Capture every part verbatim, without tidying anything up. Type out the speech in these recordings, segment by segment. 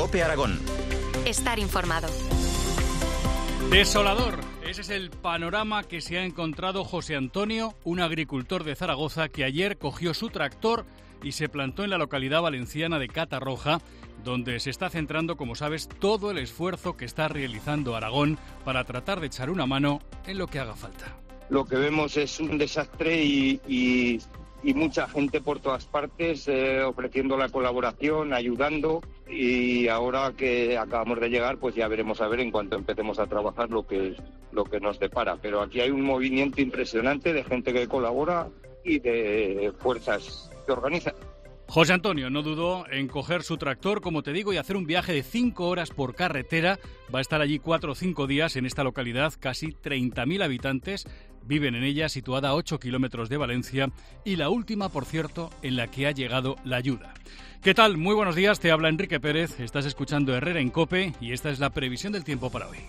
COPE Aragón. Estar informado. Desolador. Ese es el panorama que se ha encontrado José Antonio, un agricultor de Zaragoza que ayer cogió su tractor y se plantó en la localidad valenciana de Catarroja, donde se está centrando, como sabes, todo el esfuerzo que está realizando Aragón para tratar de echar una mano en lo que haga falta. Lo que vemos es un desastre y, y, y mucha gente por todas partes eh, ofreciendo la colaboración, ayudando, y ahora que acabamos de llegar pues ya veremos a ver en cuanto empecemos a trabajar lo que, lo que nos depara. Pero aquí hay un movimiento impresionante de gente que colabora y de fuerzas que organizan. José Antonio no dudó en coger su tractor, como te digo, y hacer un viaje de cinco horas por carretera. Va a estar allí cuatro o cinco días en esta localidad, casi treinta mil habitantes viven en ella, situada a ocho kilómetros de Valencia, y la última, por cierto, en la que ha llegado la ayuda. ¿Qué tal? Muy buenos días, te habla Enrique Pérez, estás escuchando Herrera en COPE y esta es la previsión del tiempo para hoy.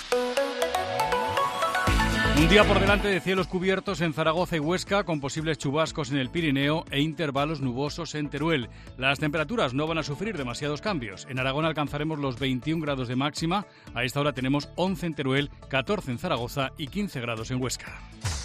Un día por delante de cielos cubiertos en Zaragoza y Huesca, con posibles chubascos en el Pirineo e intervalos nubosos en Teruel. Las temperaturas no van a sufrir demasiados cambios. En Aragón alcanzaremos los veintiún grados de máxima. A esta hora tenemos once en Teruel, catorce en Zaragoza y quince grados en Huesca.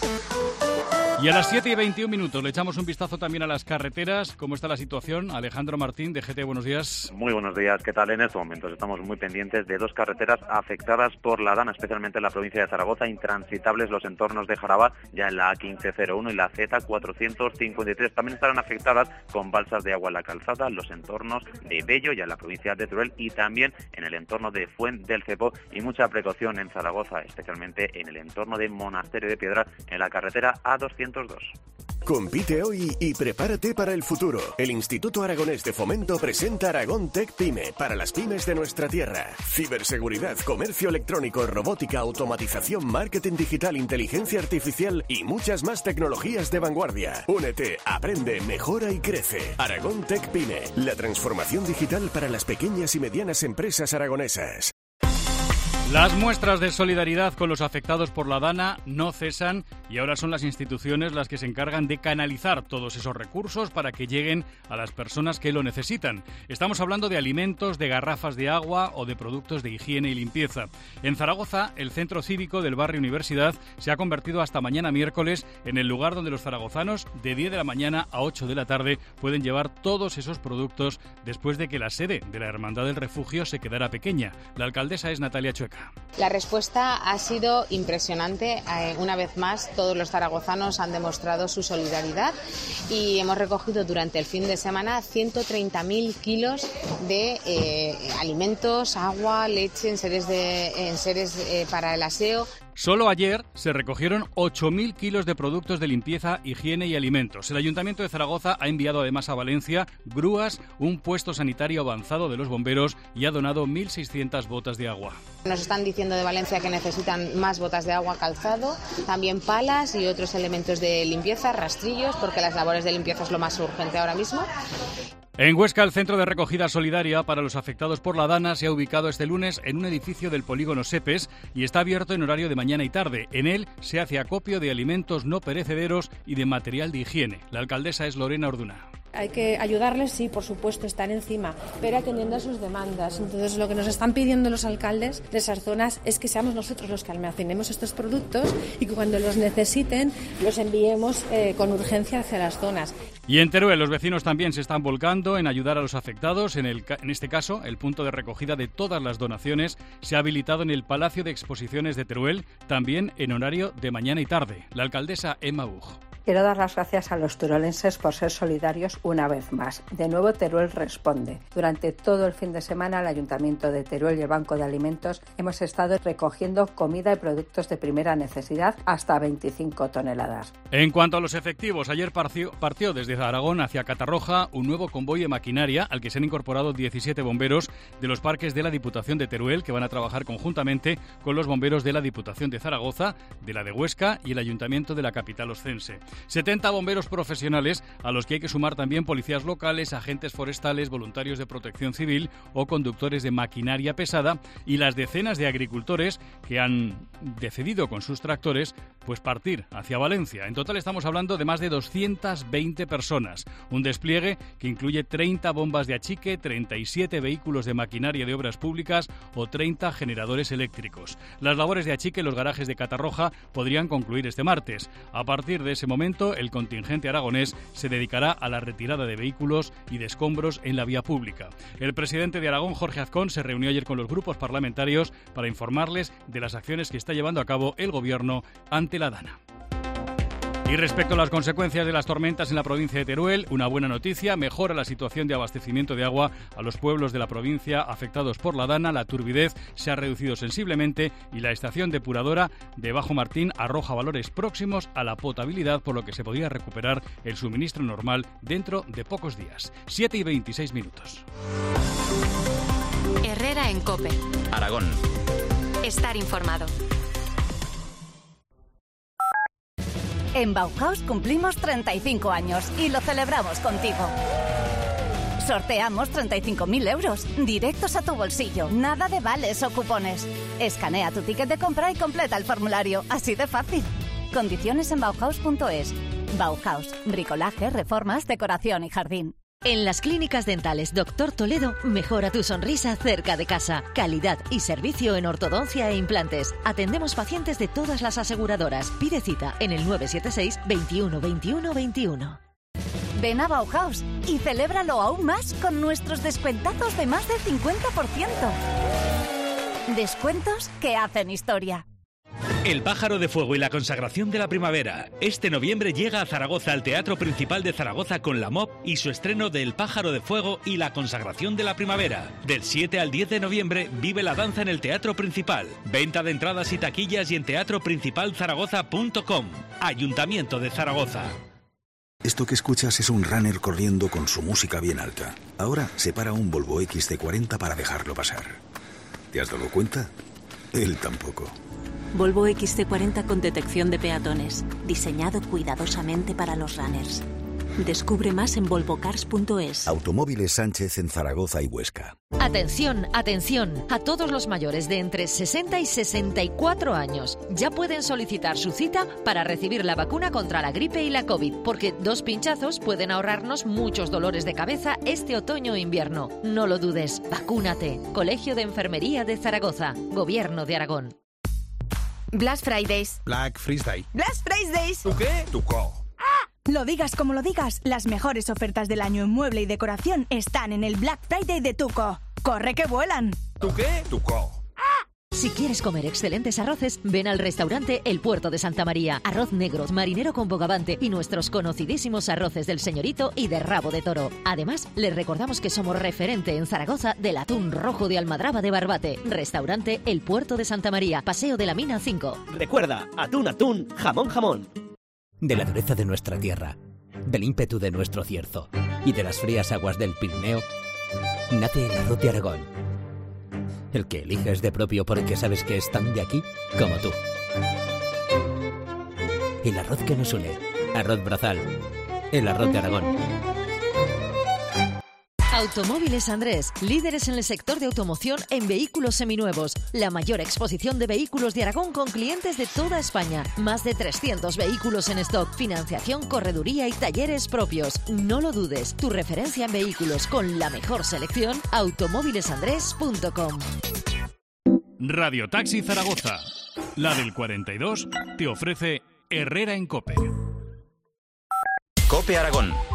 Y a las siete y veintiún minutos le echamos un vistazo también a las carreteras. ¿Cómo está la situación? Alejandro Martín, de G T, buenos días. Muy buenos días, ¿qué tal? En estos momentos estamos muy pendientes de dos carreteras afectadas por la Dana, especialmente en la provincia de Zaragoza, intransitables los entornos de Jaraba, ya en la A quince cero uno y la Z cuatrocientos cincuenta y tres. También estarán afectadas con balsas de agua en la calzada, los entornos de Bello, ya en la provincia de Teruel, y también en el entorno de Fuent del Cepo, y mucha precaución en Zaragoza, especialmente en el entorno de Monasterio de Piedra, en la carretera A doscientos dos. Compite hoy y prepárate para el futuro. El Instituto Aragonés de Fomento presenta Aragón Tech Pyme, para las pymes de nuestra tierra. Ciberseguridad, comercio electrónico, robótica, automatización, marketing digital, inteligencia artificial y muchas más tecnologías de vanguardia. Únete, aprende, mejora y crece. Aragón Tech Pyme, la transformación digital para las pequeñas y medianas empresas aragonesas. Las muestras de solidaridad con los afectados por la Dana no cesan y ahora son las instituciones las que se encargan de canalizar todos esos recursos para que lleguen a las personas que lo necesitan. Estamos hablando de alimentos, de garrafas de agua o de productos de higiene y limpieza. En Zaragoza, el centro cívico del barrio Universidad se ha convertido hasta mañana miércoles en el lugar donde los zaragozanos de diez de la mañana a ocho de la tarde pueden llevar todos esos productos después de que la sede de la Hermandad del Refugio se quedara pequeña. La alcaldesa es Natalia Chueca. La respuesta ha sido impresionante. Eh, una vez más, todos los zaragozanos han demostrado su solidaridad y hemos recogido durante el fin de semana ciento treinta mil kilos de eh, alimentos, agua, leche, enseres, de, enseres eh, para el aseo. Solo ayer se recogieron ocho mil kilos de productos de limpieza, higiene y alimentos. El Ayuntamiento de Zaragoza ha enviado además a Valencia grúas, un puesto sanitario avanzado de los bomberos y ha donado mil seiscientas botas de agua. Nos están diciendo de Valencia que necesitan más botas de agua, calzado, también palas y otros elementos de limpieza, rastrillos, porque las labores de limpieza es lo más urgente ahora mismo. En Huesca, el Centro de Recogida Solidaria para los afectados por la Dana se ha ubicado este lunes en un edificio del polígono Sepes y está abierto en horario de mañana y tarde. En él se hace acopio de alimentos no perecederos y de material de higiene. La alcaldesa es Lorena Orduna. Hay que ayudarles, sí, por supuesto, estar encima, pero atendiendo a sus demandas. Entonces, lo que nos están pidiendo los alcaldes de esas zonas es que seamos nosotros los que almacenemos estos productos y que cuando los necesiten los enviemos eh, con urgencia hacia las zonas. Y en Teruel, los vecinos también se están volcando en ayudar a los afectados. En, el, en este caso, el punto de recogida de todas las donaciones se ha habilitado en el Palacio de Exposiciones de Teruel, también en horario de mañana y tarde. La alcaldesa Emma Buch. Quiero dar las gracias a los teruelenses por ser solidarios una vez más. De nuevo, Teruel responde. Durante todo el fin de semana, el Ayuntamiento de Teruel y el Banco de Alimentos hemos estado recogiendo comida y productos de primera necesidad hasta veinticinco toneladas. En cuanto a los efectivos, ayer partió, partió desde Aragón hacia Catarroja un nuevo convoy de maquinaria al que se han incorporado diecisiete bomberos de los parques de la Diputación de Teruel, que van a trabajar conjuntamente con los bomberos de la Diputación de Zaragoza, de la de Huesca y el Ayuntamiento de la capital oscense. setenta bomberos profesionales a los que hay que sumar también policías locales, agentes forestales, voluntarios de protección civil o conductores de maquinaria pesada y las decenas de agricultores que han decidido con sus tractores pues partir hacia Valencia. En total estamos hablando de más de doscientas veinte personas. Un despliegue que incluye treinta bombas de achique, treinta y siete vehículos de maquinaria de obras públicas o treinta generadores eléctricos. Las labores de achique en los garajes de Catarroja podrían concluir este martes. A partir de ese momento, el contingente aragonés se dedicará a la retirada de vehículos y de escombros en la vía pública. El presidente de Aragón, Jorge Azcón, se reunió ayer con los grupos parlamentarios para informarles de las acciones que está llevando a cabo el Gobierno ante la Dana. Y respecto a las consecuencias de las tormentas en la provincia de Teruel, una buena noticia: mejora la situación de abastecimiento de agua a los pueblos de la provincia afectados por la Dana. La turbidez se ha reducido sensiblemente y la estación depuradora de Bajo Martín arroja valores próximos a la potabilidad, por lo que se podría recuperar el suministro normal dentro de pocos días. siete y veintiséis minutos. Herrera en COPE. Aragón. Estar informado. En Bauhaus cumplimos treinta y cinco años y lo celebramos contigo. Sorteamos treinta y cinco mil euros, directos a tu bolsillo, nada de vales o cupones. Escanea tu ticket de compra y completa el formulario, así de fácil. Condiciones en bauhaus punto es. Bauhaus, bricolaje, reformas, decoración y jardín. En las clínicas dentales Doctor Toledo, mejora tu sonrisa cerca de casa. Calidad y servicio en ortodoncia e implantes. Atendemos pacientes de todas las aseguradoras. Pide cita en el nueve siete seis, veintiuno, veintiuno, veintiuno. Ven a Bauhaus y celébralo aún más con nuestros descuentazos de más del cincuenta por ciento. Descuentos que hacen historia. El Pájaro de Fuego y la consagración de la primavera. Este noviembre llega a Zaragoza al Teatro Principal de Zaragoza con la M O P y su estreno de El Pájaro de Fuego y la consagración de la primavera. Del siete al diez de noviembre vive la danza en el Teatro Principal. Venta de entradas y taquillas y en teatro principal zaragoza punto com. Ayuntamiento de Zaragoza. Esto que escuchas es un runner corriendo con su música bien alta. Ahora se para un Volvo X C cuarenta para dejarlo pasar. ¿Te has dado cuenta? Él tampoco. Volvo X C cuarenta con detección de peatones, diseñado cuidadosamente para los runners. Descubre más en volvo cars punto es. Automóviles Sánchez en Zaragoza y Huesca. Atención, atención, a todos los mayores de entre sesenta y sesenta y cuatro años. Ya pueden solicitar su cita para recibir la vacuna contra la gripe y la COVID, porque dos pinchazos pueden ahorrarnos muchos dolores de cabeza este otoño e invierno. No lo dudes, vacúnate. Colegio de Enfermería de Zaragoza, Gobierno de Aragón. Black Fridays. Black Friday. Black Fridays. ¿Tú qué? Tu co. Lo digas como lo digas, las mejores ofertas del año en mueble y decoración están en el Black Friday de Tuco. ¡Corre que vuelan! ¿Tú qué? Tu co. Si quieres comer excelentes arroces, ven al restaurante El Puerto de Santa María. Arroz negro, marinero con bogavante y nuestros conocidísimos arroces del Señorito y de rabo de toro. Además, les recordamos que somos referente en Zaragoza del atún rojo de Almadraba de Barbate. Restaurante El Puerto de Santa María, Paseo de la Mina cinco. Recuerda, atún, atún, jamón, jamón. De la dureza de nuestra tierra, del ímpetu de nuestro cierzo y de las frías aguas del Pirineo, nace el arroz de Aragón. El que eliges de propio porque sabes que es tan de aquí como tú. El arroz que nos une. Arroz Brazal. El arroz de Aragón. Automóviles Andrés, líderes en el sector de automoción en vehículos seminuevos. La mayor exposición de vehículos de Aragón con clientes de toda España. Más de trescientos vehículos en stock, financiación, correduría y talleres propios. No lo dudes, tu referencia en vehículos con la mejor selección, automóviles andrés punto com. Radio Taxi Zaragoza, la del cuarenta y dos, te ofrece Herrera en COPE. COPE Aragón.